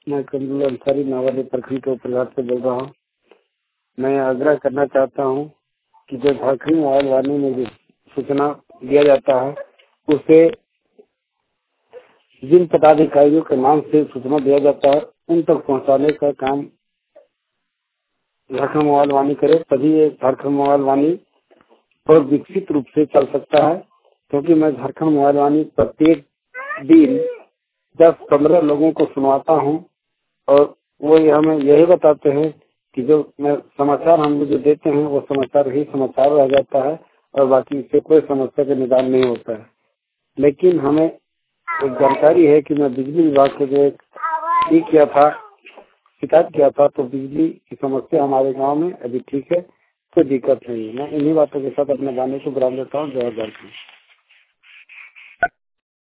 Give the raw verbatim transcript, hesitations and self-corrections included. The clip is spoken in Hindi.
मैं कमरुल अंसारी नावाली प्रखंड के उपप्रधान से बोल रहा हूँ। मैं आग्रह करना चाहता हूँ कि जो झारखंड मोबाइल वाणी में जो सूचना दिया जाता है उसे जिन पदाधिकारियों के नाम से सूचना दिया जाता है उन तक पहुँचाने का काम झारखंड मोबाइल वाणी करे, तभी ये झारखंड मोबाइल वाणी और विकसित रूप से चल सकता है। क्योंकि मैं झारखंड मोबाइल वाणी प्रत्येक दिन दस पंद्रह लोगों को सुनवाता हूँ और वो हमें यही बताते हैं कि जो मैं समाचार हम लोग जो देते हैं वो समाचार ही समाचार रह जाता है और बाकी इससे कोई समस्या का निदान नहीं होता है। लेकिन हमें एक जानकारी है कि मैं बिजली विभाग से जो एक ये किया था शिकायत किया था, तो बिजली की समस्या हमारे गांव में अभी ठीक है, कोई दिक्कत नहीं है। मैं इन्हीं बातों के साथ अपने गाने को विराम देता हूँ। जय झारखंड।